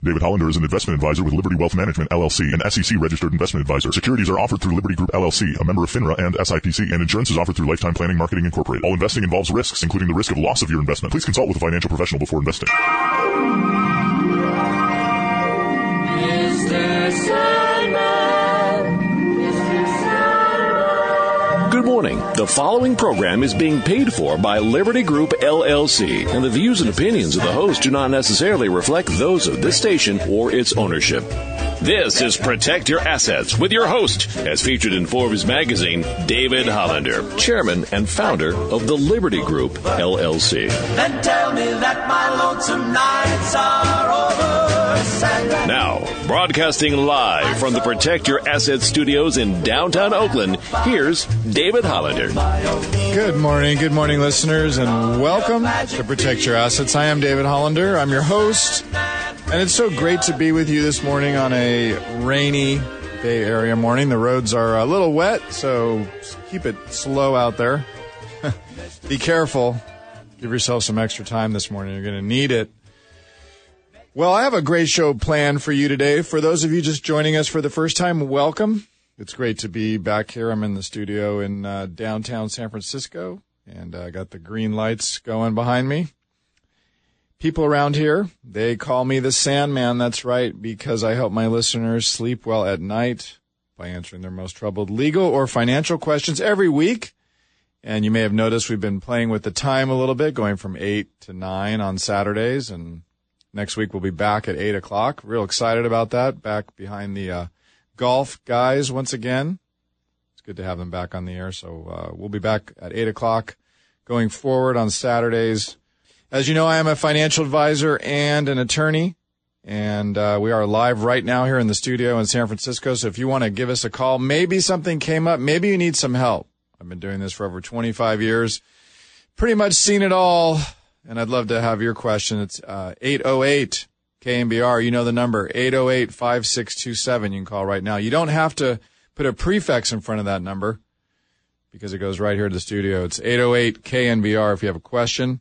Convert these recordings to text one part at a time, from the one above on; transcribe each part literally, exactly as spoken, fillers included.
David Hollander is an investment advisor with Liberty Wealth Management, L L C, an S E C-registered investment advisor. Securities are offered through Liberty Group, L L C, a member of FINRA and S I P C, and insurance is offered through Lifetime Planning Marketing Incorporated. All investing involves risks, including the risk of loss of your investment. Please consult with a financial professional before investing. Mister Sandman, Mister Sandman. Good morning. The following program is being paid for by Liberty Group, L L C, and the views and opinions of the host do not necessarily reflect those of this station or its ownership. This is Protect Your Assets with your host, as featured in Forbes magazine, David Hollander, chairman and founder of the Liberty Group, L L C. Then tell me that my lonesome nights are over, Sandman. Now, broadcasting live from the Protect Your Assets studios in downtown Oakland, here's David Hollander. Good morning, good morning, listeners, and welcome to Protect Your Assets. I am David Hollander. I'm your host, and it's so great to be with you this morning on a rainy Bay Area morning. The roads are a little wet, so keep it slow out there. Be careful. Give yourself some extra time this morning. You're going to need it. Well, I have a great show planned for you today. For those of you just joining us for the first time, welcome. It's great to be back here. I'm in the studio in uh, downtown San Francisco, and I uh, got the green lights going behind me. People around here, they call me the Sandman. That's right, because I help my listeners sleep well at night by answering their most troubled legal or financial questions every week. And you may have noticed we've been playing with the time a little bit, going from eight to nine on Saturdays, and next week we'll be back at eight o'clock. Real excited about that, back behind the uh, golf guys once again. It's good to have them back on the air, so uh, we'll be back at eight o'clock going forward on Saturdays. As you know, I am a financial advisor and an attorney, and uh, we are live right now here in the studio in San Francisco, so if you want to give us a call, maybe something came up, maybe you need some help. I've been doing this for over twenty-five years, pretty much seen it all, and I'd love to have your question. It's uh, eight oh eight K N B R. You know the number, eight oh eight, five six two seven. You can call right now. You don't have to put a prefix in front of that number because it goes right here to the studio. It's eight oh eight K N B R if you have a question.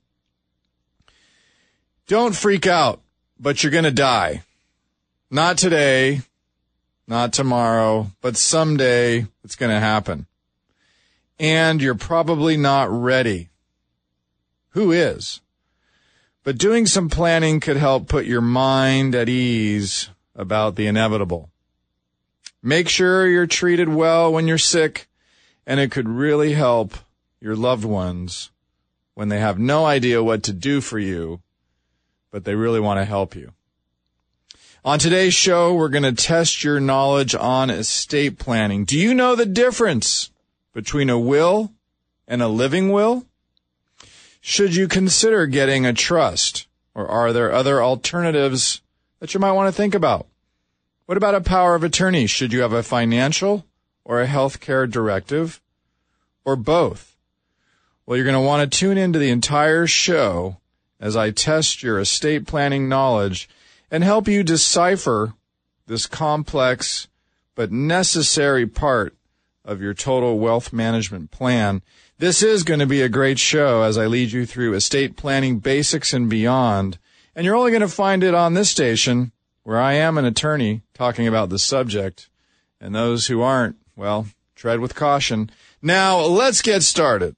Don't freak out, but you're going to die. Not today, not tomorrow, but someday it's going to happen. And you're probably not ready. Who is? But doing some planning could help put your mind at ease about the inevitable. Make sure you're treated well when you're sick, and it could really help your loved ones when they have no idea what to do for you, but they really want to help you. On today's show, we're going to test your knowledge on estate planning. Do you know the difference between a will and a living will? Should you consider getting a trust, or are there other alternatives that you might want to think about? What about a power of attorney? Should you have a financial or a health care directive, or both? Well, you're going to want to tune into the entire show as I test your estate planning knowledge and help you decipher this complex but necessary part of your total wealth management plan. This is going to be a great show as I lead you through estate planning basics and beyond. And you're only going to find it on this station, where I am an attorney talking about the subject. And those who aren't, well, tread with caution. Now, let's get started.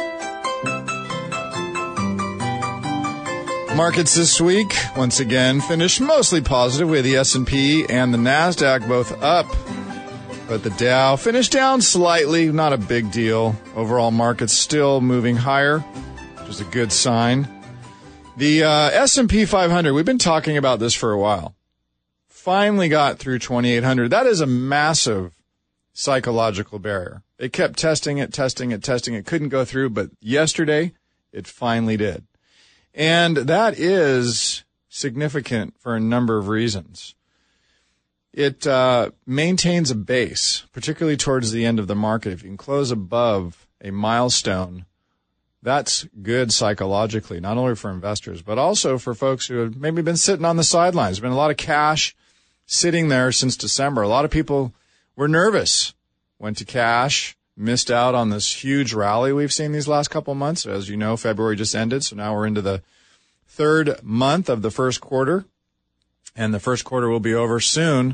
Markets this week, once again, finished mostly positive with the S and P and the NASDAQ both up. But the Dow finished down slightly, not a big deal. Overall market's still moving higher, which is a good sign. The uh, S and P five hundred, we've been talking about this for a while, finally got through twenty-eight hundred. That is a massive psychological barrier. They kept testing it, testing it, testing it, couldn't go through, but yesterday it finally did. And that is significant for a number of reasons. It uh, maintains a base, particularly towards the end of the market. If you can close above a milestone, that's good psychologically, not only for investors, but also for folks who have maybe been sitting on the sidelines. There's been a lot of cash sitting there since December. A lot of people were nervous, went to cash, missed out on this huge rally we've seen these last couple of months. As you know, February just ended, so now we're into the third month of the first quarter. and the first quarter will be over soon.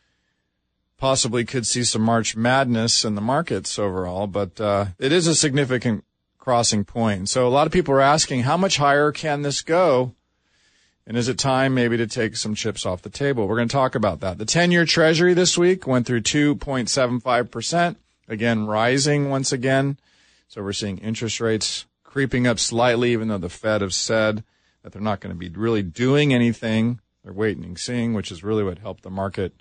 Possibly could see some March madness in the markets overall, but uh, it is a significant crossing point. So a lot of people are asking, how much higher can this go? And is it time maybe to take some chips off the table? We're going to talk about that. The ten-year Treasury this week went through two point seven five percent, again rising once again. So we're seeing interest rates creeping up slightly, even though the Fed have said that they're not going to be really doing anything. They're waiting and seeing, which is really what helped the market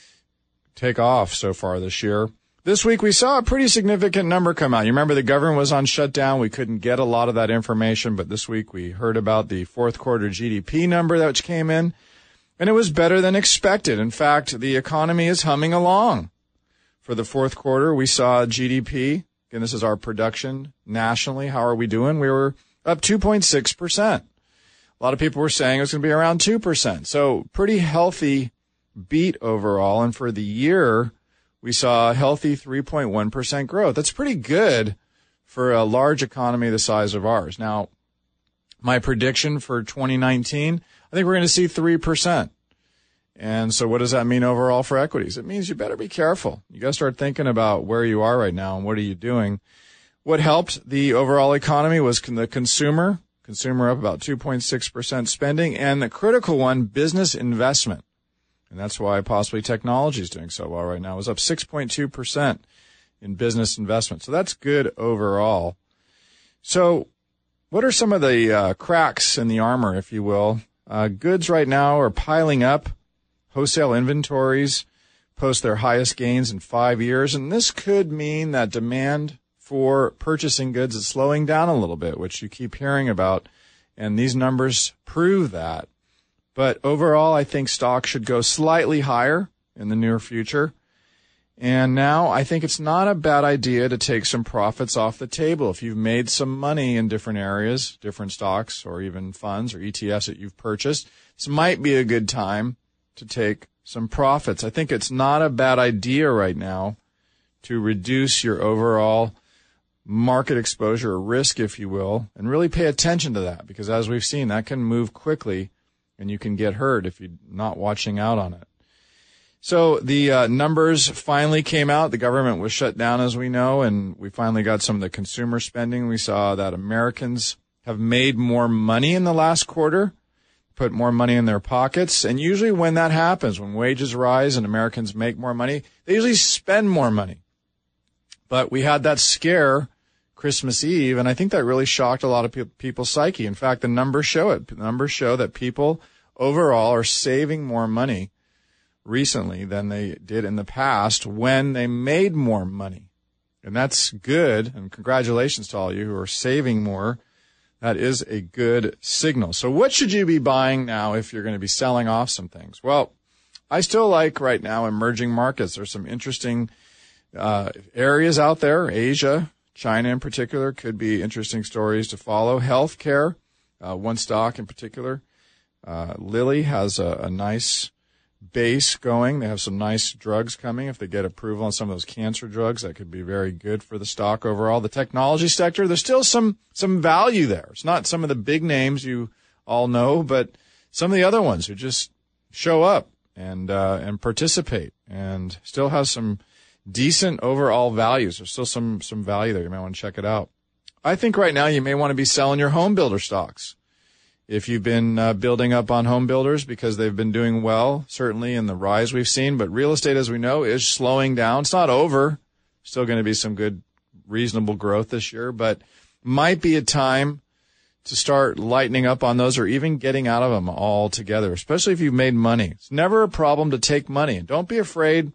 take off so far this year. This week we saw a pretty significant number come out. You remember the government was on shutdown. We couldn't get a lot of that information, but this week we heard about the fourth quarter G D P number that came in, and it was better than expected. In fact, the economy is humming along. For the fourth quarter, we saw G D P. Again, this is our production nationally. How are we doing? We were up two point six percent. A lot of people were saying it was going to be around two percent. So pretty healthy beat overall. And for the year, we saw a healthy three point one percent growth. That's pretty good for a large economy the size of ours. Now, my prediction for twenty nineteen, I think we're going to see three percent. And so what does that mean overall for equities? It means you better be careful. You got to start thinking about where you are right now and what are you doing. What helped the overall economy was the consumer. Consumer up about two point six percent spending, and the critical one, business investment. And that's why possibly technology is doing so well right now. It was up six point two percent in business investment. So that's good overall. So what are some of the uh, cracks in the armor, if you will? Uh, goods right now are piling up. Wholesale inventories post their highest gains in five years. And this could mean that demand for purchasing goods is slowing down a little bit, which you keep hearing about. And these numbers prove that. But overall, I think stocks should go slightly higher in the near future. And now I think it's not a bad idea to take some profits off the table. If you've made some money in different areas, different stocks or even funds or E T Fs that you've purchased, this might be a good time to take some profits. I think it's not a bad idea right now to reduce your overall market exposure or risk, if you will, and really pay attention to that, because as we've seen, that can move quickly. And you can get hurt if you're not watching out on it. So the uh, numbers finally came out. The government was shut down, as we know, and we finally got some of the consumer spending. We saw that Americans have made more money in the last quarter, put more money in their pockets. And usually when that happens, when wages rise and Americans make more money, they usually spend more money. But we had that scare Christmas Eve, and I think that really shocked a lot of pe- people's psyche. In fact, the numbers show it. The numbers show that people overall are saving more money recently than they did in the past when they made more money. And that's good, and congratulations to all of you who are saving more. That is a good signal. So what should you be buying now if you're going to be selling off some things? Well, I still like right now emerging markets. There's some interesting uh areas out there. Asia, China in particular, could be interesting stories to follow. Healthcare, uh, one stock in particular. Uh, Lilly has a, a nice base going. They have some nice drugs coming. If they get approval on some of those cancer drugs, that could be very good for the stock overall. The technology sector, there's still some, some value there. It's not some of the big names you all know, but some of the other ones who just show up and, uh, and participate and still has some decent overall values. There's still some, some value there. You might want to check it out. I think right now you may want to be selling your home builder stocks. If you've been uh, building up on home builders because they've been doing well, certainly in the rise we've seen, but real estate, as we know, is slowing down. It's not over. Still going to be some good, reasonable growth this year, but might be a time to start lightening up on those or even getting out of them altogether, especially if you've made money. It's never a problem to take money. And don't be afraid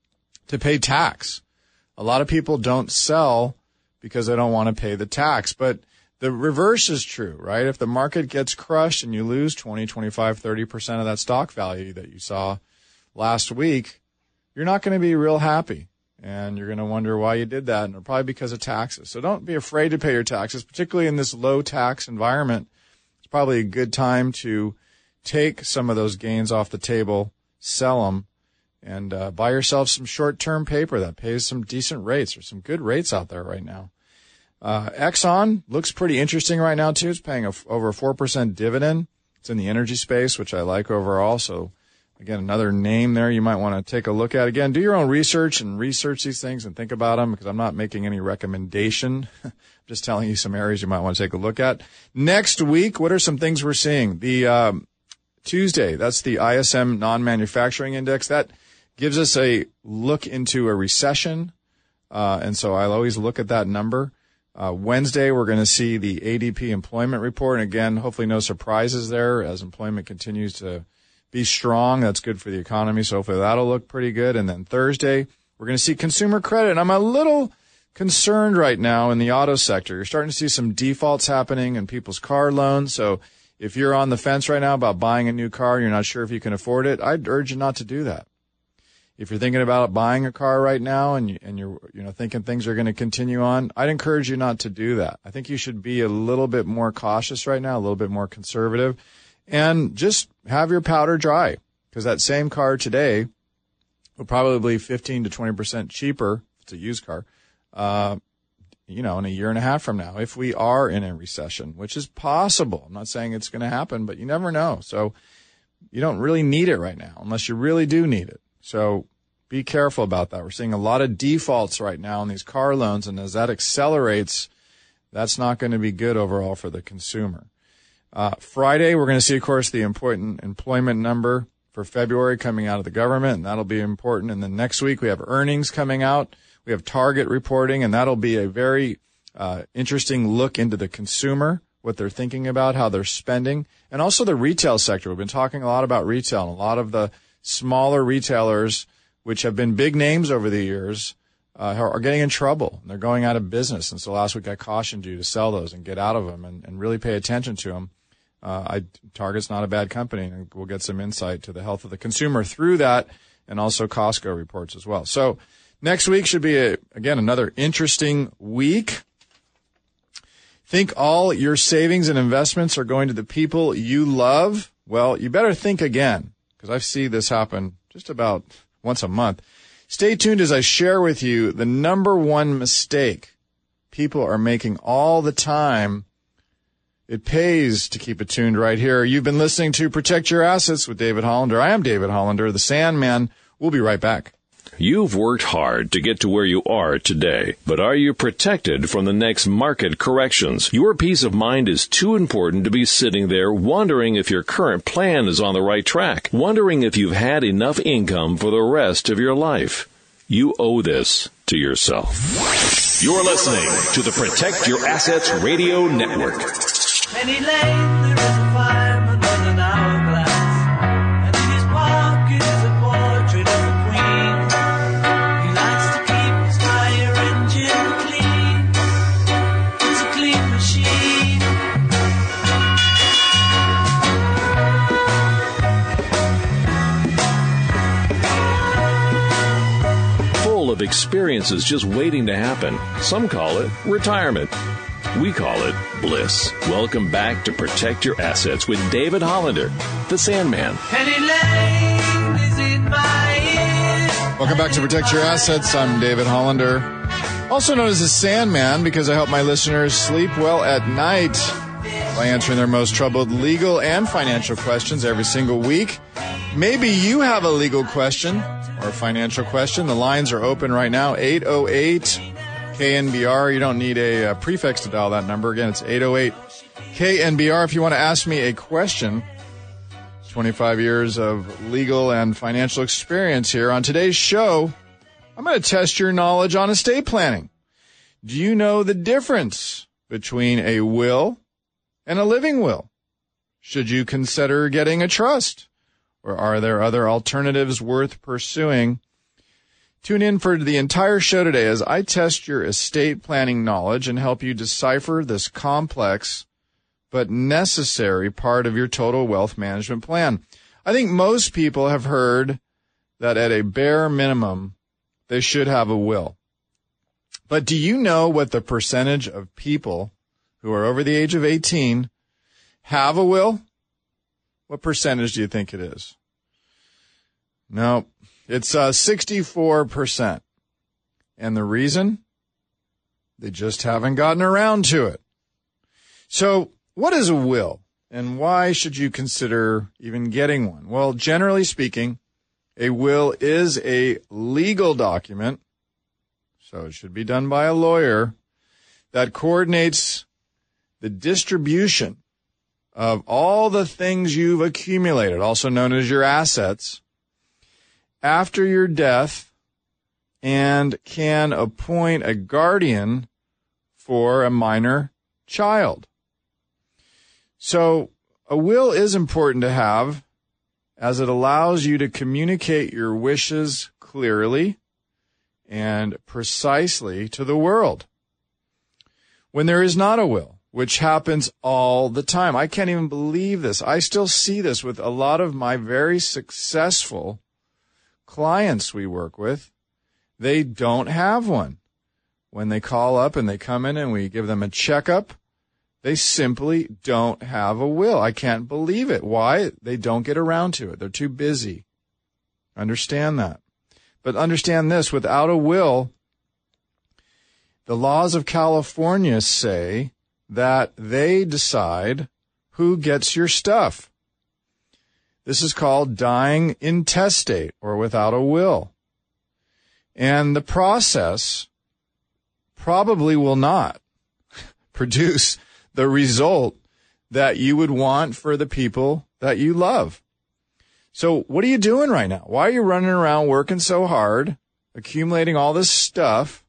to pay tax. A lot of people don't sell because they don't want to pay the tax, but the reverse is true, right? If the market gets crushed and you lose twenty, twenty-five, thirty percent of that stock value that you saw last week, you're not going to be real happy. And you're going to wonder why you did that, and it'll probably because of taxes. So don't be afraid to pay your taxes, particularly in this low tax environment. It's probably a good time to take some of those gains off the table, sell them, and uh, buy yourself some short-term paper that pays some decent rates. There's some good rates out there right now. Uh, Exxon looks pretty interesting right now, too. It's paying a, over a four percent dividend. It's in the energy space, which I like overall. So Again, another name there you might want to take a look at. Again, do your own research and research these things and think about them, because I'm not making any recommendation. I'm just telling you some areas you might want to take a look at. Next week, what are some things we're seeing? The um, Tuesday, that's the I S M non-manufacturing index. That gives us a look into a recession, uh, and so I'll always look at that number. Uh, Wednesday, we're going to see the A D P employment report, and again, hopefully no surprises there as employment continues to be strong. That's good for the economy, so hopefully that'll look pretty good. And then Thursday, we're going to see consumer credit. And I'm a little concerned right now in the auto sector. You're starting to see some defaults happening in people's car loans. So if you're on the fence right now about buying a new car, you're not sure if you can afford it, I'd urge you not to do that. If you're thinking about buying a car right now and, you, and you're you know thinking things are going to continue on, I'd encourage you not to do that. I think you should be a little bit more cautious right now, a little bit more conservative. And just have your powder dry, because that same car today will probably be fifteen to twenty percent cheaper, if it's a used car, uh, you know, in a year and a half from now, if we are in a recession, which is possible. I'm not saying it's going to happen, but you never know. So you don't really need it right now unless you really do need it. So be careful about that. We're seeing a lot of defaults right now on these car loans, and as that accelerates, that's not going to be good overall for the consumer. Uh, Friday, we're going to see, of course, the important employment number for February coming out of the government, and that'll be important. And then next week, we have earnings coming out. We have Target reporting, and that'll be a very uh, interesting look into the consumer, what they're thinking about, how they're spending, and also the retail sector. We've been talking a lot about retail, and a lot of the smaller retailers, which have been big names over the years, uh, are getting in trouble. They're going out of business. And so last week, I cautioned you to sell those and get out of them and, and really pay attention to them. Uh, I, Target's not a bad company, and we'll get some insight to the health of the consumer through that, and also Costco reports as well. So next week should be, a, again, another interesting week. Think all your savings and investments are going to the people you love? Well, you better think again, because I see this happen just about once a month. Stay tuned as I share with you the number one mistake people are making all the time. It pays to keep it tuned right here. You've been listening to Protect Your Assets with David Hollander. I am David Hollander, the Sandman. We'll be right back. You've worked hard to get to where you are today, but are you protected from the next market corrections? Your peace of mind is too important to be sitting there wondering if your current plan is on the right track, wondering if you've had enough income for the rest of your life. You owe this to yourself. You're listening to the Protect Your Assets Radio Network. Penny Lane, there is a fireman with an hourglass, and in his pocket is a portrait of the Queen. He likes to keep his fire engine clean. It's a clean machine. Full of experiences just waiting to happen. Some call it retirement. We call it bliss. Welcome back to Protect Your Assets with David Hollander, the Sandman. Penny Lane is in my ears. Welcome back to Protect Your Assets. I'm David Hollander, also known as the Sandman, because I help my listeners sleep well at night by answering their most troubled legal and financial questions every single week. Maybe you have a legal question or a financial question. The lines are open right now, eight oh eight K N B R. You don't need a, a prefix to dial that number. Again, it's eight oh eight K N B R. If you want to ask me a question, twenty-five years of legal and financial experience here. On today's show, I'm going to test your knowledge on estate planning. Do you know the difference between a will and a living will? Should you consider getting a trust? Or are there other alternatives worth pursuing? Tune in for the entire show today as I test your estate planning knowledge and help you decipher this complex but necessary part of your total wealth management plan. I think most people have heard that at a bare minimum, they should have a will. But do you know what the percentage of people who are over the age of eighteen have a will? What percentage do you think it is? No. It's uh, sixty-four percent. And the reason? They just haven't gotten around to it. So what is a will? And why should you consider even getting one? Well, generally speaking, a will is a legal document, so it should be done by a lawyer, that coordinates the distribution of all the things you've accumulated, also known as your assets, after your death, and can appoint a guardian for a minor child. So a will is important to have, as it allows you to communicate your wishes clearly and precisely to the world. When there is not a will, which happens all the time, I can't even believe this. I still see this with a lot of my very successful clients we work with. They don't have one. When they call up and they come in and we give them a checkup, they simply don't have a will. I can't believe it. Why? They don't get around to it. They're too busy. Understand that. But understand this, without a will, the laws of California say that they decide who gets your stuff. This is called dying intestate, or without a will. And the process probably will not produce the result that you would want for the people that you love. So what are you doing right now? Why are you running around working so hard, accumulating all this stuff,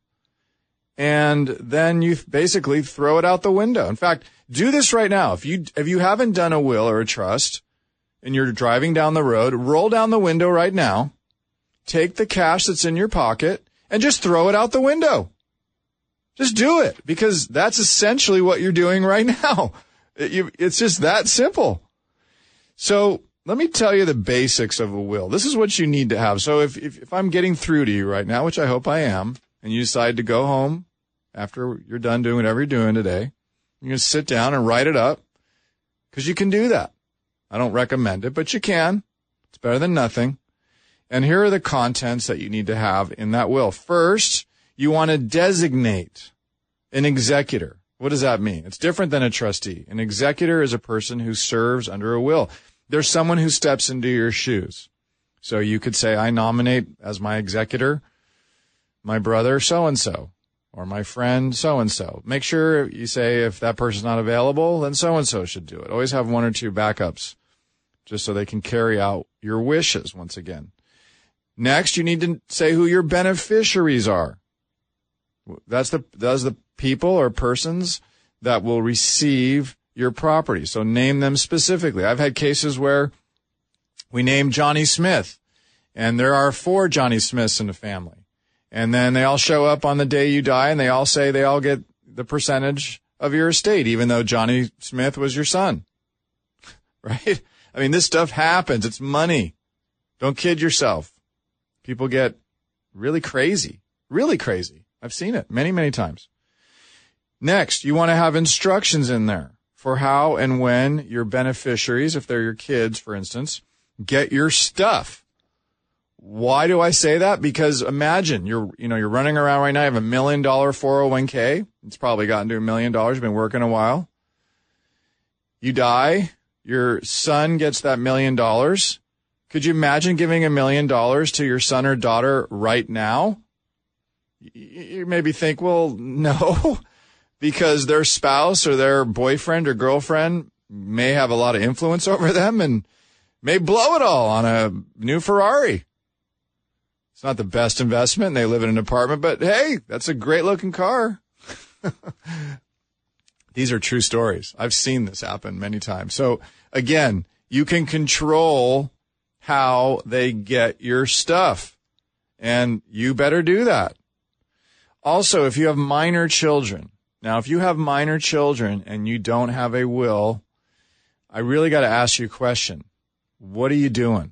and then you basically throw it out the window? In fact, do this right now. If you if you haven't done a will or a trust and you're driving down the road, roll down the window right now, take the cash that's in your pocket, and just throw it out the window. Just do it, because that's essentially what you're doing right now. It, you, it's just that simple. So let me tell you the basics of a will. This is what you need to have. So if, if, if I'm getting through to you right now, which I hope I am, and you decide to go home after you're done doing whatever you're doing today, you're going to sit down and write it up, because you can do that. I don't recommend it, but you can. It's better than nothing. And here are the contents that you need to have in that will. First, you want to designate an executor. What does that mean? It's different than a trustee. An executor is a person who serves under a will. There's someone who steps into your shoes. So you could say, I nominate as my executor my brother so-and-so or my friend so-and-so. Make sure you say if that person's not available, then so-and-so should do it. Always have one or two backups just so they can carry out your wishes once again. Next, you need to say who your beneficiaries are. That's the that's the people or persons that will receive your property. So name them specifically. I've had cases where we name Johnny Smith, and there are four Johnny Smiths in the family. And then they all show up on the day you die, and they all say they all get the percentage of your estate, even though Johnny Smith was your son. Right? I mean, this stuff happens. It's money. Don't kid yourself. People get really crazy, really crazy. I've seen it many, many times. Next, you want to have instructions in there for how and when your beneficiaries, if they're your kids, for instance, get your stuff. Why do I say that? Because imagine you're, you know, you're running around right now. You have a million dollar four oh one k. It's probably gotten to a million dollars. You've been working a while. You die. Your son gets that million dollars. Could you imagine giving a million dollars to your son or daughter right now? You maybe think, well, no, because their spouse or their boyfriend or girlfriend may have a lot of influence over them and may blow it all on a new Ferrari. It's not the best investment, and they live in an apartment, but hey, that's a great looking car. These are true stories. I've seen this happen many times. So again, you can control how they get your stuff, and you better do that. Also, if you have minor children, now if you have minor children and you don't have a will, I really got to ask you a question. What are you doing?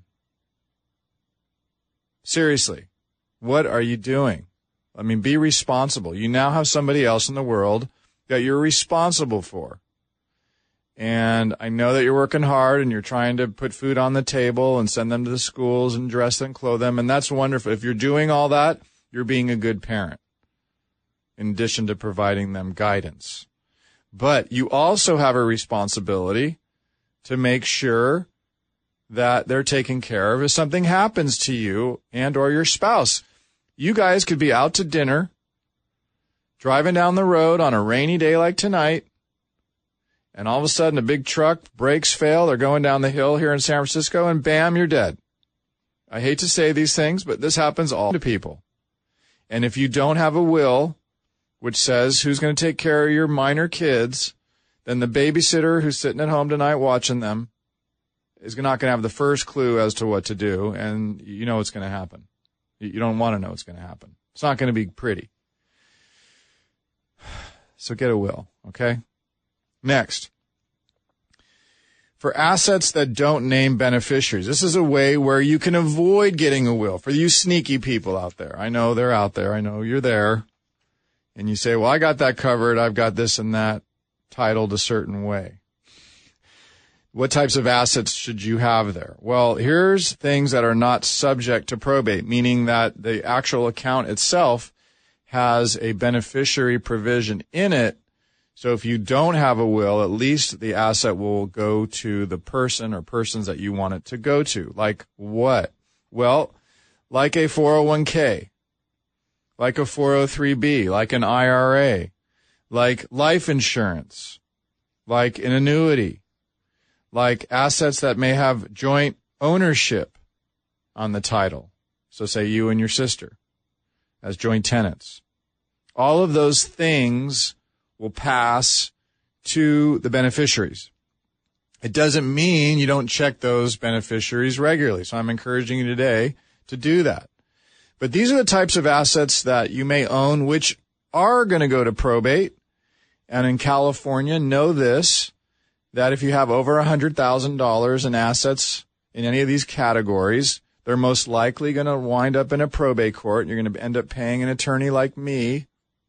Seriously, what are you doing? I mean, be responsible. You now have somebody else in the world that you're responsible for. And I know that you're working hard and you're trying to put food on the table and send them to the schools and dress them, clothe them, and that's wonderful. If you're doing all that, you're being a good parent, in addition to providing them guidance. But you also have a responsibility to make sure that they're taken care of if something happens to you and or your spouse. You guys could be out to dinner, driving down the road on a rainy day like tonight, and all of a sudden a big truck, brakes fail, they're going down the hill here in San Francisco, and bam, you're dead. I hate to say these things, but this happens all to people. And if you don't have a will, which says who's going to take care of your minor kids, then the babysitter who's sitting at home tonight watching them is not going to have the first clue as to what to do, and you know what's going to happen. You don't want to know what's going to happen. It's not going to be pretty. So get a will, okay? Next. For assets that don't name beneficiaries, this is a way where you can avoid getting a will. For you sneaky people out there, I know they're out there. I know you're there. And you say, well, I got that covered. I've got this and that titled a certain way. What types of assets should you have there? Well, here's things that are not subject to probate, meaning that the actual account itself has a beneficiary provision in it. So if you don't have a will, at least the asset will go to the person or persons that you want it to go to. Like what? Well, like a four oh one k, like a four oh three b, like an I R A, like life insurance, like an annuity, like assets that may have joint ownership on the title. So say you and your sister as joint tenants. All of those things will pass to the beneficiaries. It doesn't mean you don't check those beneficiaries regularly. So I'm encouraging you today to do that. But these are the types of assets that you may own which are going to go to probate. And in California, know this, that if you have over one hundred thousand dollars in assets in any of these categories, they're most likely going to wind up in a probate court. You're going to end up paying an attorney like me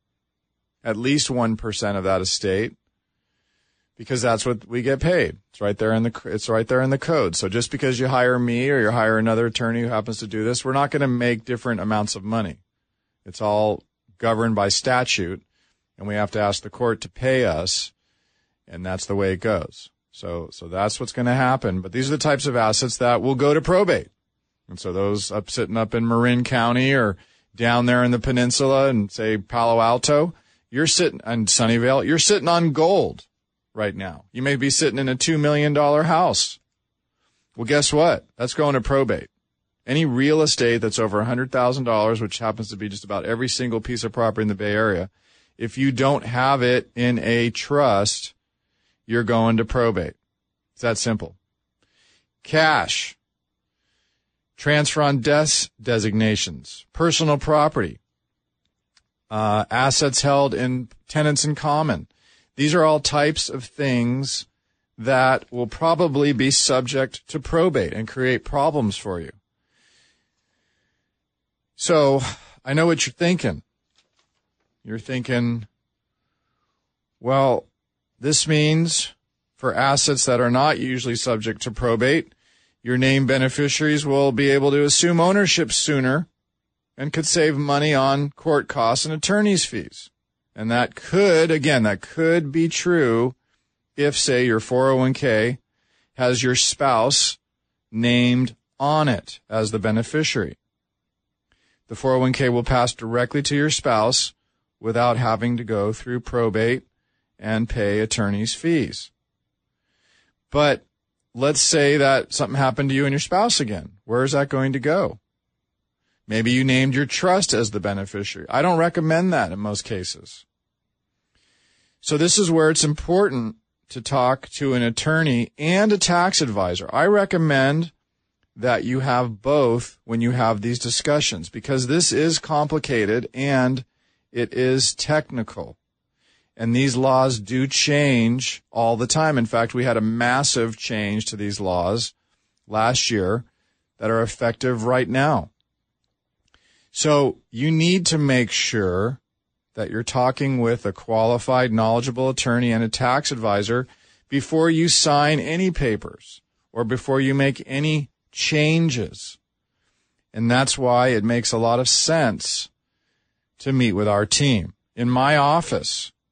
at least one percent of that estate, because that's what we get paid. It's right there in the it's right there in the code. So just because you hire me or you hire another attorney who happens to do this, we're not going to make different amounts of money. It's all governed by statute, and we have to ask the court to pay us, and that's the way it goes. So so that's what's going to happen. But these are the types of assets that will go to probate. And so those up sitting up in Marin County or down there in the peninsula and say Palo Alto, you're sitting on Sunnyvale, you're sitting on gold right now. You may be sitting in a two million dollars house. Well, guess what? That's going to probate. Any real estate that's over one hundred thousand dollars, which happens to be just about every single piece of property in the Bay Area, if you don't have it in a trust, you're going to probate. It's that simple. Cash, transfer on death designations, personal property, Uh, assets held in tenants in common. These are all types of things that will probably be subject to probate and create problems for you. So I know what you're thinking. You're thinking, well, this means for assets that are not usually subject to probate, your named beneficiaries will be able to assume ownership sooner and could save money on court costs and attorney's fees. And that could, again, that could be true if, say, your four oh one k has your spouse named on it as the beneficiary. The four oh one k will pass directly to your spouse without having to go through probate and pay attorney's fees. But let's say that something happened to you and your spouse again. Where is that going to go? Maybe you named your trust as the beneficiary. I don't recommend that in most cases. So this is where it's important to talk to an attorney and a tax advisor. I recommend that you have both when you have these discussions, because this is complicated and it is technical. And these laws do change all the time. In fact, we had a massive change to these laws last year that are effective right now. So you need to make sure that you're talking with a qualified, knowledgeable attorney and a tax advisor before you sign any papers or before you make any changes. And that's why it makes a lot of sense to meet with our team. In my office,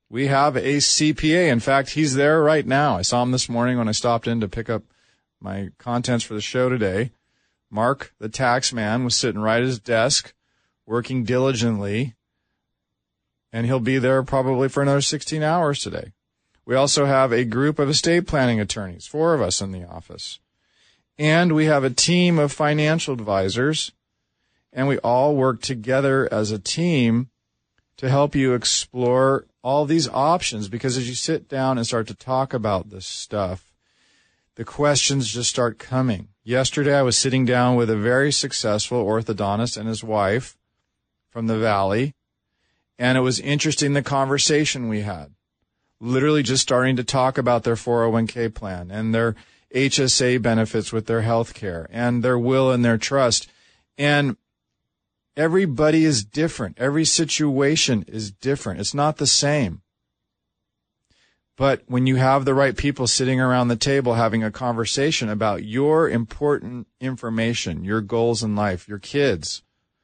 We have a C P A. In fact, he's there right now. I saw him this morning when I stopped in to pick up my contents for the show today. Mark, the tax man, was sitting right at his desk, working diligently, and he'll be there probably for another sixteen hours today. We also have a group of estate planning attorneys, four of us in the office. And we have a team of financial advisors, and we all work together as a team to help you explore all these options, because as you sit down and start to talk about this stuff, the questions just start coming. Yesterday, I was sitting down with a very successful orthodontist and his wife from the Valley, and it was interesting the conversation we had. Literally just starting to talk about their four oh one k plan and their H S A benefits with their health care and their will and their trust. And everybody is different. Every situation is different. It's not the same. But when you have the right people sitting around the table having a conversation about your important information, your goals in life, your kids,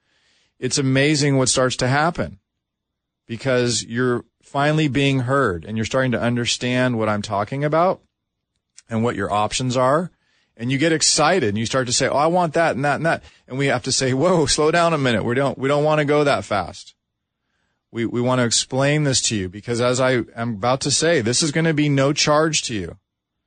it's amazing what starts to happen, because you're finally being heard and you're starting to understand what I'm talking about and what your options are. And you get excited and you start to say, oh, I want that and that and that. And we have to say, whoa, slow down a minute. We don't, we don't want to go that fast. We, we want to explain this to you, because as I am about to say, this is going to be no charge to you.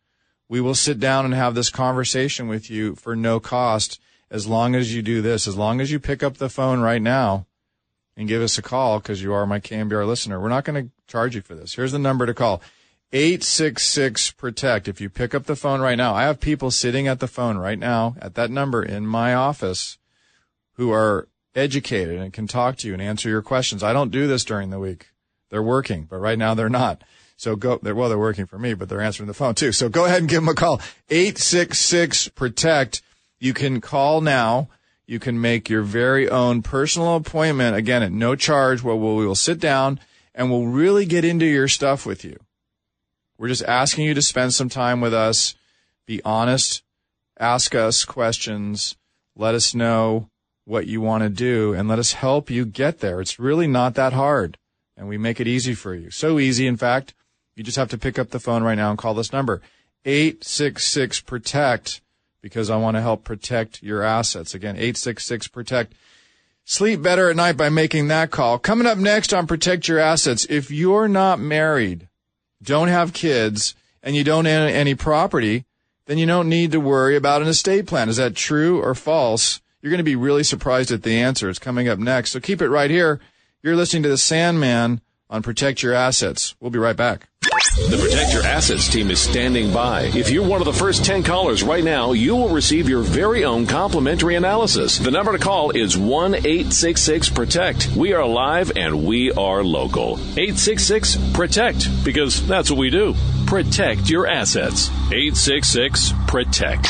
We will sit down and have this conversation with you for no cost, as long as you do this, as long as you pick up the phone right now and give us a call, because you are my K M B R listener. We're not going to charge you for this. Here's the number to call. eight six six protect. If you pick up the phone right now, I have people sitting at the phone right now at that number in my office who are educated and can talk to you and answer your questions. I don't do this during the week. They're working, but right now they're not. So go, they're, well, they're working for me, but they're answering the phone too. So go ahead and give them a call. eight six six protect. You can call now. You can make your very own personal appointment, again, at no charge, where we will sit down and we'll really get into your stuff with you. We're just asking you to spend some time with us, be honest, ask us questions, let us know what you want to do, and let us help you get there. It's really not that hard, and we make it easy for you. So easy, in fact, you just have to pick up the phone right now and call this number, eight six six protect, because I want to help protect your assets. Again, eight six six protect. Sleep better at night by making that call. Coming up next on Protect Your Assets, if you're not married, don't have kids, and you don't own any property, then you don't need to worry about an estate plan. Is that true or false? You're going to be really surprised at the answer. It's coming up next. So keep it right here. You're listening to the Sandman on Protect Your Assets. We'll be right back. The Protect Your Assets team is standing by. If you're one of the first ten callers right now, you will receive your very own complimentary analysis. The number to call is one eight six six protect. We are live and we are local. eight six six protect, because that's what we do. Protect your assets. eight six six protect.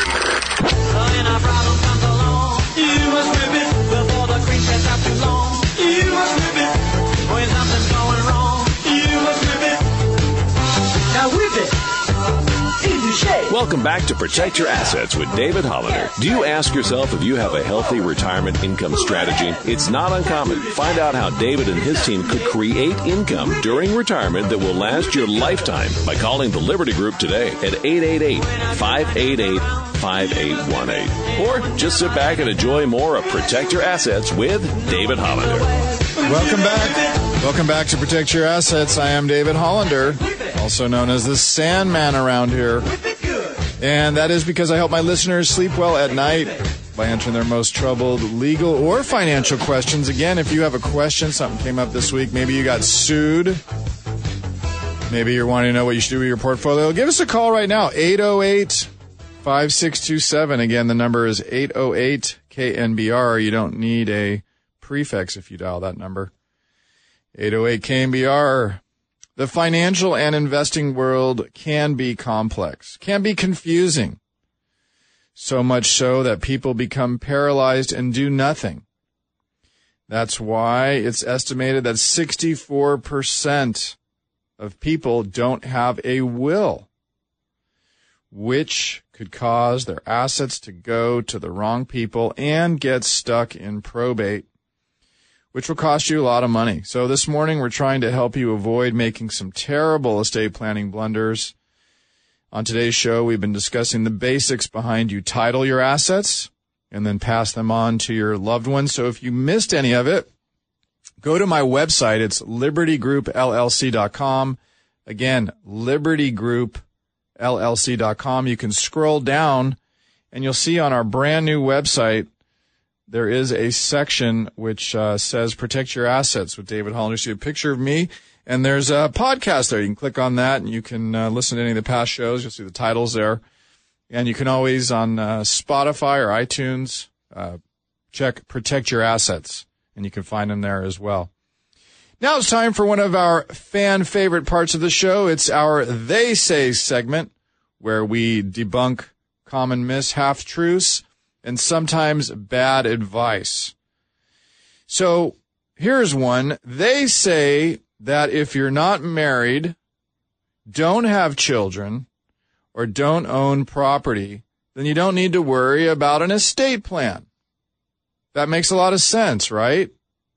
When a problem comes along, you must rip it before the cream gets out too long. You must rip it when something's going wrong. You must rip it. Now whip it into shape. Welcome back to Protect Your Assets with David Hollander. Do you ask yourself if you have a healthy retirement income strategy? It's not uncommon. Find out how David and his team could create income during retirement that will last your lifetime by calling the Liberty Group today at eight eight eight, five eight eight, five eight one eight. Or just sit back and enjoy more of Protect Your Assets with David Hollander. Welcome back. Welcome back to Protect Your Assets. I am David Hollander, also known as the Sandman around here. And that is because I help my listeners sleep well at night by answering their most troubled legal or financial questions. Again, if you have a question, something came up this week, maybe you got sued, maybe you're wanting to know what you should do with your portfolio, give us a call right now, eight oh eight, five six two seven. Again, the number is eight oh eight K N B R. You don't need a prefix if you dial that number. eight oh eight K N B R. The financial and investing world can be complex, can be confusing, so much so that people become paralyzed and do nothing. That's why it's estimated that sixty-four percent of people don't have a will, which could cause their assets to go to the wrong people and get stuck in probate, which will cost you a lot of money. So this morning we're trying to help you avoid making some terrible estate planning blunders. On today's show, we've been discussing the basics behind you title your assets and then pass them on to your loved ones. So if you missed any of it, go to my website. It's liberty group L L C dot com. Again, liberty group L L C dot com. You can scroll down and you'll see on our brand new website, there is a section which uh, says Protect Your Assets with David Hollander. You see a picture of me, and there's a podcast there. You can click on that, and you can uh, listen to any of the past shows. You'll see the titles there. And you can always, on uh, Spotify or iTunes, uh, check Protect Your Assets, and you can find them there as well. Now it's time for one of our fan favorite parts of the show. It's our They Say segment, where we debunk common myths, half-truths, and sometimes bad advice. So here's one. They say that if you're not married, don't have children, or don't own property, then you don't need to worry about an estate plan. That makes a lot of sense, right?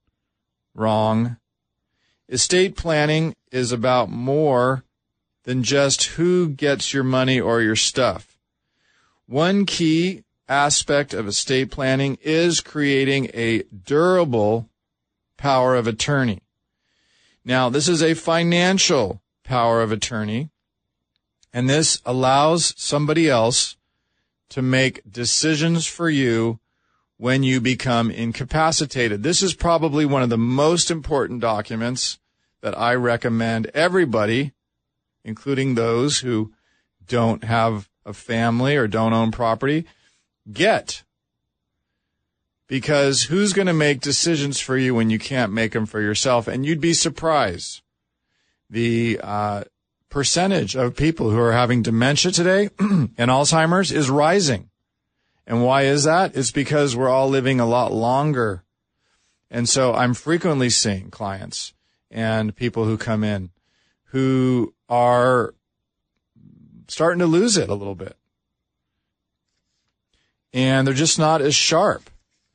Wrong. Estate planning is about more than just who gets your money or your stuff. One key aspect of estate planning is creating a durable power of attorney. Now, this is a financial power of attorney, and this allows somebody else to make decisions for you when you become incapacitated. This is probably one of the most important documents that I recommend everybody, including those who don't have a family or don't own property, get. Because who's going to make decisions for you when you can't make them for yourself? And you'd be surprised. The uh, percentage of people who are having dementia today and Alzheimer's is rising. And why is that? It's because we're all living a lot longer. And so I'm frequently seeing clients and people who come in who are starting to lose it a little bit. And they're just not as sharp.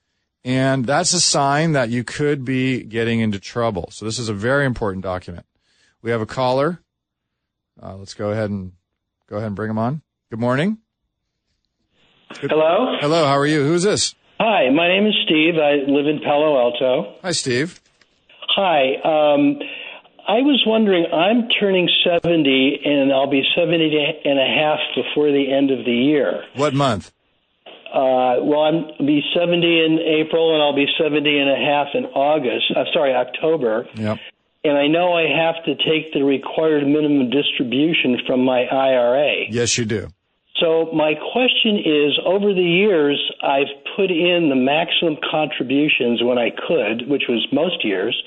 And that's a sign that you could be getting into trouble. So this is a very important document. We have a caller. Uh, let's go ahead and go ahead and bring him on. Good morning. Good. Hello? Hello, how are you? Who's this? Hi, my name is Steve. I live in Palo Alto. Hi, Steve. Hi. Um, I was wondering, I'm turning seventy, and I'll be seventy and a half before the end of the year. What month? Uh, well, I'll be seventy in April, and I'll be seventy and a half in August. Uh, sorry, October. Yep. And I know I have to take the required minimum distribution from my I R A. Yes, you do. So my question is, over the years, I've put in the maximum contributions when I could, which was most years.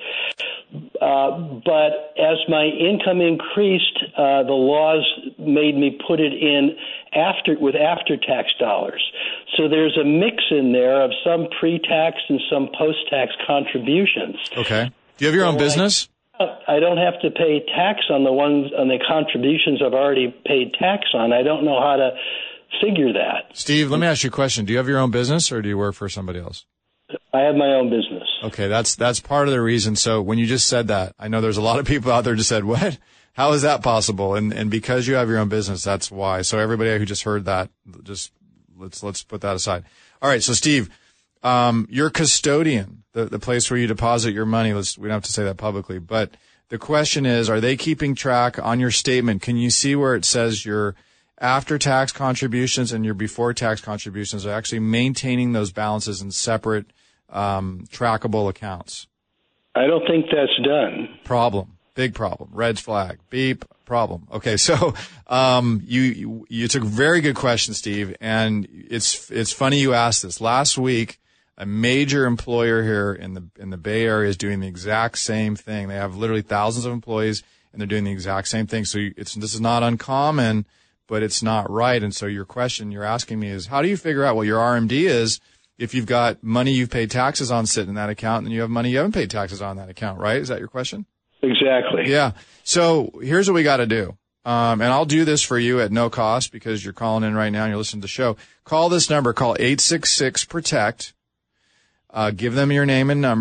Uh, but as my income increased, uh, the laws made me put it in after with after-tax dollars. So there's a mix in there of some pre-tax and some post-tax contributions. Okay. Do you have your own So business? I, I don't have to pay tax on the ones on the contributions I've already paid tax on. I don't know how to figure that. Steve, let me ask you a question. Do you have your own business or do you work for somebody else? I have my own business. Okay, that's that's part of the reason. So when you just said that, I know there's a lot of people out there just said, what? How is that possible? And and because you have your own business, that's why. So everybody who just heard that, just let's let's put that aside. All right, so Steve, um, your custodian, the, the place where you deposit your money, let's, we don't have to say that publicly, but the question is, are they keeping track on your statement? Can you see where it says your after-tax contributions and your before-tax contributions are actually maintaining those balances in separate um, trackable accounts? I don't think that's done. Problem. Big problem. Red flag. Beep. Problem. Okay, so um, you, you it's a very good question, Steve, and it's it's funny you asked this. Last week, a major employer here in the in the Bay Area is doing the exact same thing. They have literally thousands of employees, and they're doing the exact same thing. So you, it's this is not uncommon, but it's not right. And so your question you're asking me is, how do you figure out what your R M D is if you've got money you've paid taxes on sitting in that account, and you have money you haven't paid taxes on that account, right? Is that your question? Exactly. Yeah. So here's what we got to do. Um, and I'll do this for you at no cost because you're calling in right now and you're listening to the show. Call this number. Call eight six six, PROTECT. Uh, give them your name and number,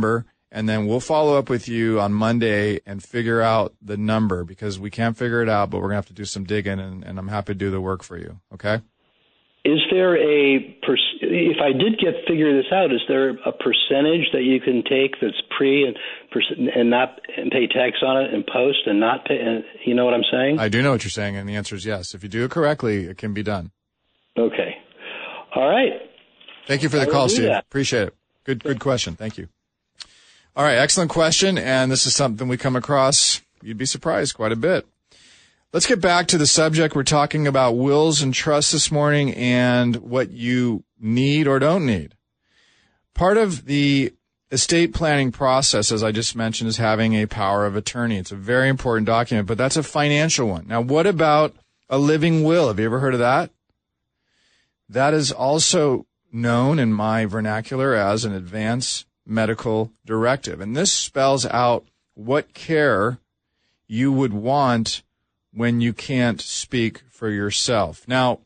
and then we'll follow up with you on Monday and figure out the number, because we can't figure it out, but we're going to have to do some digging, and, and I'm happy to do the work for you, okay? Is there a, per- if I did get figure this out, is there a percentage that you can take that's pre and per- and not and pay tax on it and post and not pay, and, you know what I'm saying? I do know what you're saying, and the answer is yes. If you do it correctly, it can be done. Okay. All right. Thank you for the I will call, do Steve. that. Appreciate it. Good, good question. Thank you. All right, excellent question, and this is something we come across, you'd be surprised, quite a bit. Let's get back to the subject. We're talking about wills and trusts this morning and what you need or don't need. Part of the estate planning process, as I just mentioned, is having a power of attorney. It's a very important document, but that's a financial one. Now, what about a living will? Have you ever heard of that? That is also known in my vernacular as an advance medical directive. And this spells out what care you would want when you can't speak for yourself. Now,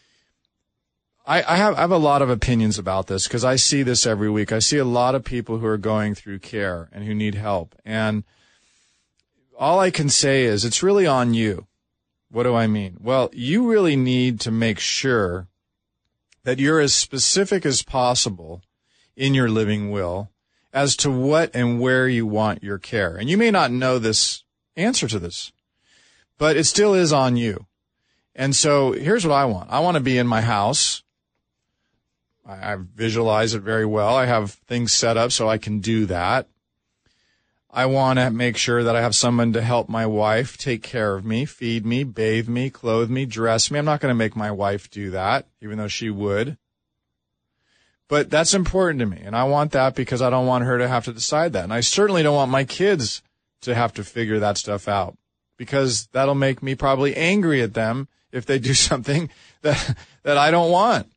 I, I, have, I have a lot of opinions about this because I see this every week. I see a lot of people who are going through care and who need help. And all I can say is it's really on you. What do I mean? Well, you really need to make sure that you're as specific as possible in your living will as to what and where you want your care. And you may not know this answer to this, but it still is on you. And so here's what I want. I want to be in my house. I, I visualize it very well. I have things set up so I can do that. I want to make sure that I have someone to help my wife take care of me, feed me, bathe me, clothe me, dress me. I'm not going to make my wife do that, even though she would. But that's important to me, and I want that because I don't want her to have to decide that. And I certainly don't want my kids to have to figure that stuff out, because that'll make me probably angry at them if they do something that that I don't want.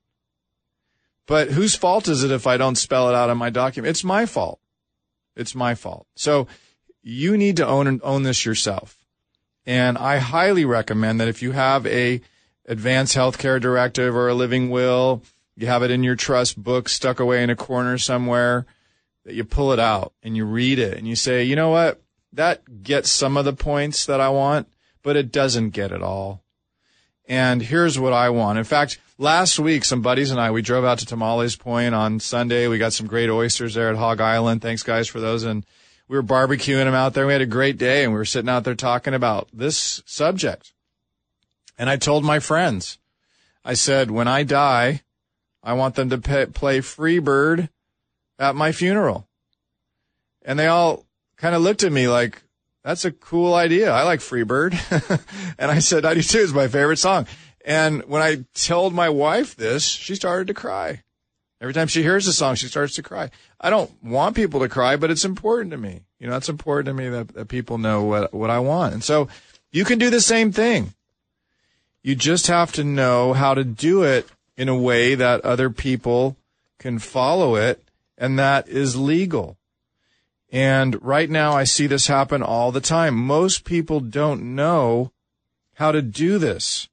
But whose fault is it if I don't spell it out in my document? It's my fault. It's my fault. So you need to own own this yourself. And I highly recommend that if you have a advanced healthcare directive or a living will, you have it in your trust book stuck away in a corner somewhere, that you pull it out and you read it and you say, you know what? That gets some of the points that I want, but it doesn't get it all. And here's what I want. In fact, last week, some buddies and I, we drove out to Tamales Point on Sunday. We got some great oysters there at Hog Island. Thanks, guys, for those. And we were barbecuing them out there. We had a great day, and we were sitting out there talking about this subject. And I told my friends, I said, when I die, I want them to pay, play Freebird at my funeral. And they all kind of looked at me like, that's a cool idea. I like Freebird. And I said, I do too. It's my favorite song. And when I told my wife this, she started to cry. Every time she hears the song, she starts to cry. I don't want people to cry, but it's important to me. You know, it's important to me that, that people know what, what I want. And so you can do the same thing. You just have to know how to do it in a way that other people can follow it, and that is legal. And right now I see this happen all the time. Most people don't know how to do this.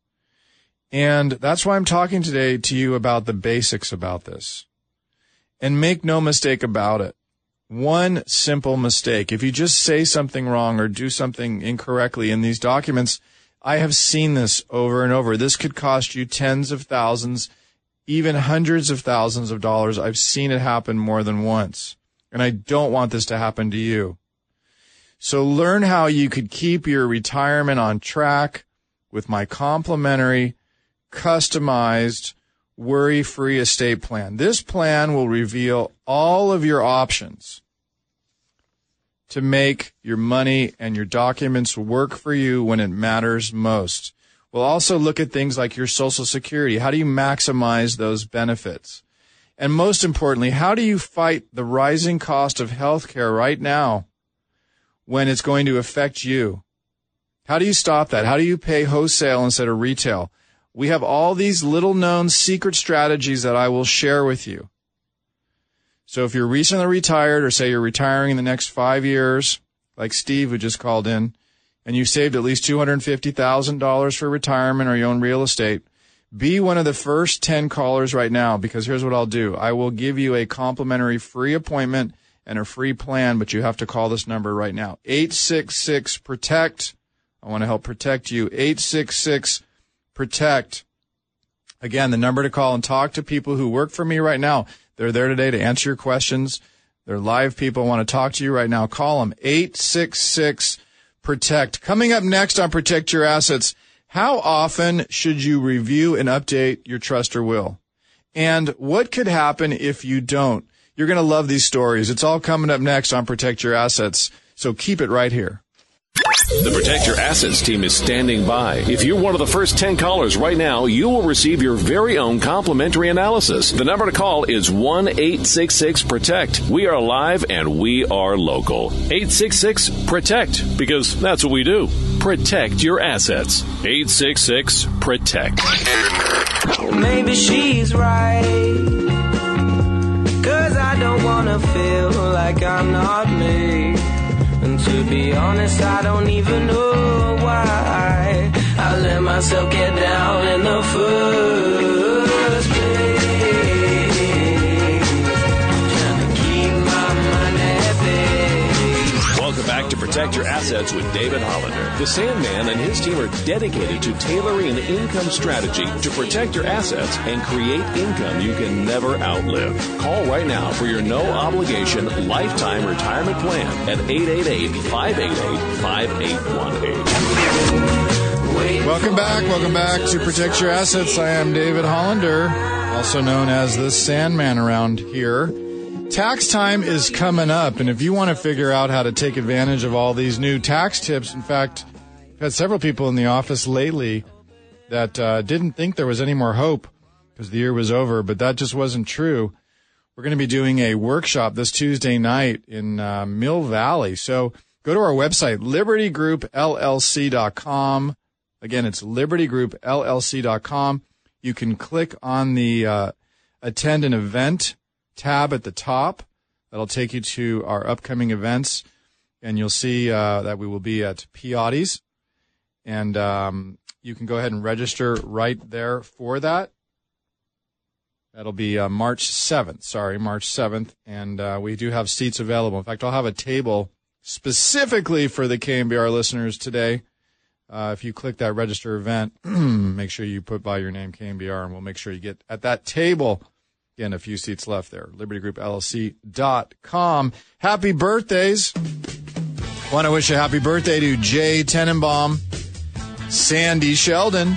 And that's why I'm talking today to you about the basics about this. And make no mistake about it. One simple mistake. If you just say something wrong or do something incorrectly in these documents, I have seen this over and over. This could cost you tens of thousands, even hundreds of thousands of dollars. I've seen it happen more than once. And I don't want this to happen to you. So learn how you could keep your retirement on track with my complimentary, customized, worry-free estate plan. This plan will reveal all of your options to make your money and your documents work for you when it matters most. We'll also look at things like your Social Security. How do you maximize those benefits? And most importantly, how do you fight the rising cost of health care right now when it's going to affect you? How do you stop that? How do you pay wholesale instead of retail? We have all these little-known secret strategies that I will share with you. So if you're recently retired, or say you're retiring in the next five years, like Steve who just called in, and you've saved at least two hundred fifty thousand dollars for retirement or you own real estate, be one of the first ten callers right now, because here's what I'll do. I will give you a complimentary free appointment and a free plan, but you have to call this number right now. eight six six, PROTECT. I want to help protect you. eight six six, PROTECT. Again, the number to call and talk to people who work for me right now. They're there today to answer your questions. They're live people. I want to talk to you right now. Call them. eight six six, PROTECT. Coming up next on Protect Your Assets, how often should you review and update your trust or will? And what could happen if you don't? You're going to love these stories. It's all coming up next on Protect Your Assets, so keep it right here. The Protect Your Assets team is standing by. If you're one of the first ten callers right now, you will receive your very own complimentary analysis. The number to call is one eight six six, PROTECT. We are live and we are local. eight six six, PROTECT, because that's what we do. Protect your assets. eight six six, PROTECT. Maybe she's right. Cause I don't wanna feel like I'm not me. And to be honest, I don't even know why I let myself get down in the first place. Trying to keep my mind at bay. Welcome back to Protect Your Assets with David Hollander. The Sandman and his team are dedicated to tailoring an income strategy to protect your assets and create income you can never outlive. Call right now for your no-obligation lifetime retirement plan at eight eight eight, five eight eight, five eight one eight. Welcome back. Welcome back to Protect Your Assets. I am David Hollander, also known as the Sandman around here. Tax time is coming up, and if you want to figure out how to take advantage of all these new tax tips, in fact, I've had several people in the office lately that uh, didn't think there was any more hope because the year was over, but that just wasn't true. We're going to be doing a workshop this Tuesday night in uh, Mill Valley. So go to our website, liberty group L L C dot com. Again, it's liberty group L L C dot com. You can click on the uh, attend an event tab at the top. That'll take you to our upcoming events, and you'll see uh, that we will be at Peottie's. And um, you can go ahead and register right there for that. That'll be uh, March seventh. Sorry, March seventh. And uh, we do have seats available. In fact, I'll have a table specifically for the K M B R listeners today. Uh, if you click that register event, make sure you put by your name K M B R, and we'll make sure you get at that table. Again, a few seats left there. liberty group L L C dot com. Happy birthdays. Want to wish a happy birthday to Jay Tenenbaum, Sandy Sheldon,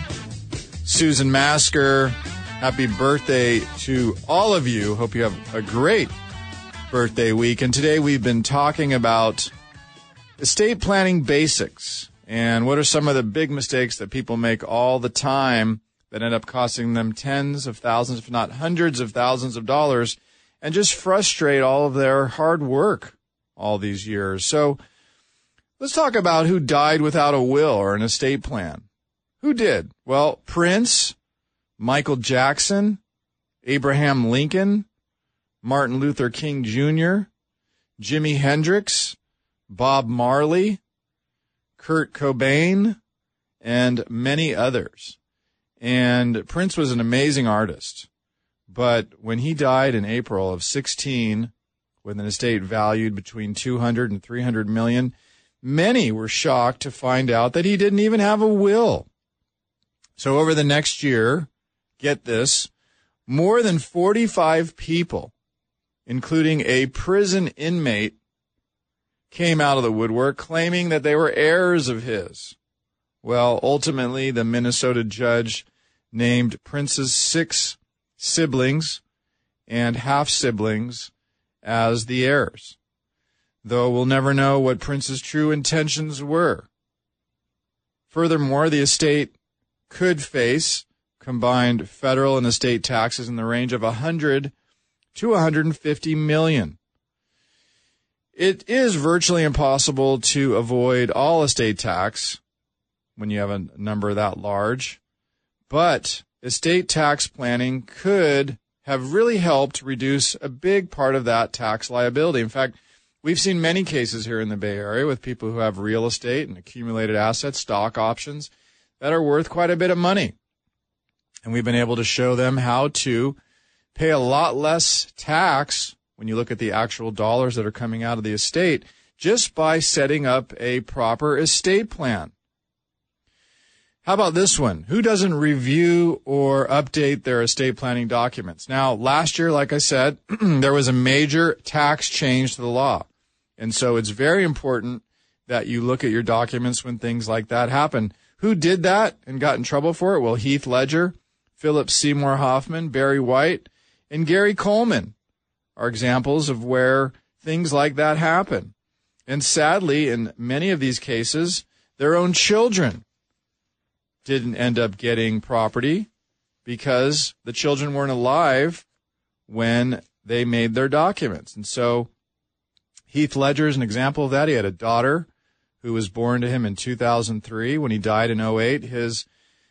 Susan Masker. Happy birthday to all of you. Hope you have a great birthday week. And today we've been talking about estate planning basics and what are some of the big mistakes that people make all the time that end up costing them tens of thousands, if not hundreds of thousands of dollars, and just frustrate all of their hard work all these years. So let's talk about who died without a will or an estate plan. Who did? Well, Prince, Michael Jackson, Abraham Lincoln, Martin Luther King Junior, Jimi Hendrix, Bob Marley, Kurt Cobain, and many others. And Prince was an amazing artist, but when he died in April of sixteen, with an estate valued between two hundred and three hundred million, many were shocked to find out that he didn't even have a will. So over the next year, get this, more than forty-five people, including a prison inmate, came out of the woodwork claiming that they were heirs of his. Well, ultimately, the Minnesota judge named Prince's six siblings and half-siblings as the heirs, though we'll never know what Prince's true intentions were. Furthermore, the estate could face combined federal and estate taxes in the range of one hundred to one hundred fifty million. It is virtually impossible to avoid all estate tax when you have a number that large, but estate tax planning could have really helped reduce a big part of that tax liability. In fact, we've seen many cases here in the Bay Area with people who have real estate and accumulated assets, stock options, that are worth quite a bit of money. And we've been able to show them how to pay a lot less tax when you look at the actual dollars that are coming out of the estate, just by setting up a proper estate plan. How about this one? Who doesn't review or update their estate planning documents? Now, last year, like I said, there was a major tax change to the law. And so it's very important that you look at your documents when things like that happen. Who did that and got in trouble for it? Well, Heath Ledger, Philip Seymour Hoffman, Barry White, and Gary Coleman are examples of where things like that happen. And sadly, in many of these cases, their own children didn't end up getting property because the children weren't alive when they made their documents. And so Heath Ledger is an example of that. He had a daughter who was born to him in two thousand three. When he died in oh eight, his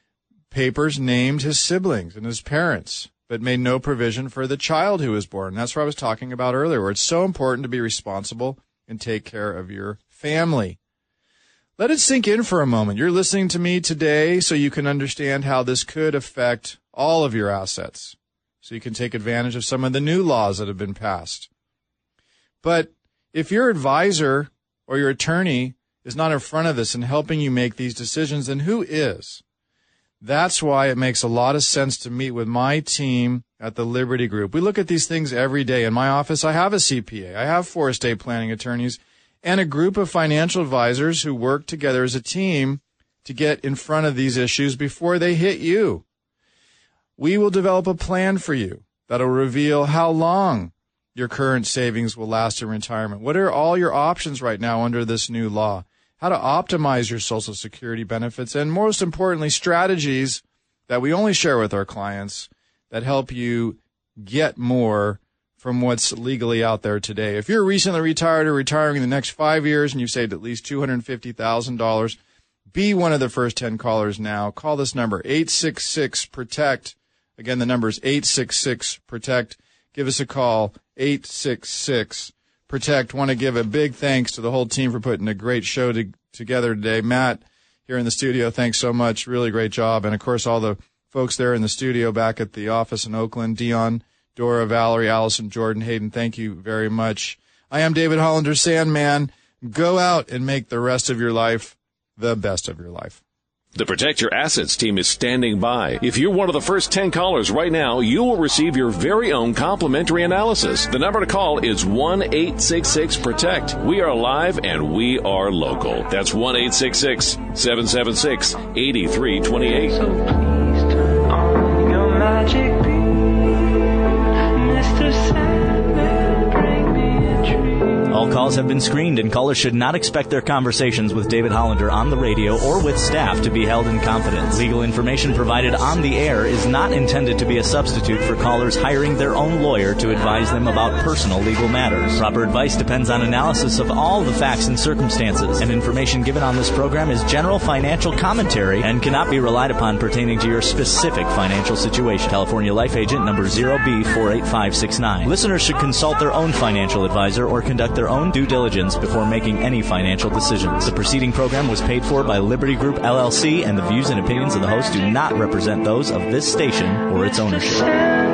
papers named his siblings and his parents, but made no provision for the child who was born. That's what I was talking about earlier, where it's so important to be responsible and take care of your family. Let it sink in for a moment. You're listening to me today so you can understand how this could affect all of your assets, so you can take advantage of some of the new laws that have been passed. But if your advisor or your attorney is not in front of this and helping you make these decisions, then who is? That's why it makes a lot of sense to meet with my team at the Liberty Group. We look at these things every day. In my office, I have a C P A. I have four estate planning attorneys and a group of financial advisors who work together as a team to get in front of these issues before they hit you. We will develop a plan for you that'll reveal how long your current savings will last in retirement. What are all your options right now under this new law? How to optimize your Social Security benefits, and most importantly, strategies that we only share with our clients that help you get more from what's legally out there today. If you're recently retired or retiring in the next five years and you've saved at least two hundred fifty thousand dollars, be one of the first ten callers now. Call this number, eight six six, PROTECT. Again, the number is eight six six, PROTECT. Give us a call, eight six six, PROTECT. Want to give a big thanks to the whole team for putting a great show to, together today. Matt, here in the studio, thanks so much. Really great job. And, of course, all the folks there in the studio back at the office in Oakland, Dion, Dora, Valerie, Allison, Jordan, Hayden, thank you very much. I am David Hollander, Sandman. Go out and make the rest of your life the best of your life. The Protect Your Assets team is standing by. If you're one of the first ten callers right now, you will receive your very own complimentary analysis. The number to call is one eight six six, PROTECT. We are live and we are local. That's one eight six six, seven seven six, eight three two eight. So please turn on your magic beam, Mister Sandman, bring me a dream. All calls have been screened, and callers should not expect their conversations with David Hollander on the radio or with staff to be held in confidence. Legal information provided on the air is not intended to be a substitute for callers hiring their own lawyer to advise them about personal legal matters. Proper advice depends on analysis of all the facts and circumstances, and information given on this program is general financial commentary and cannot be relied upon pertaining to your specific financial situation. California Life Agent number zero B four eight five six nine. Listeners should consult their own financial advisor or conduct their own due diligence before making any financial decisions. The preceding program was paid for by Liberty Group L L C, and the views and opinions of the host do not represent those of this station or its ownership.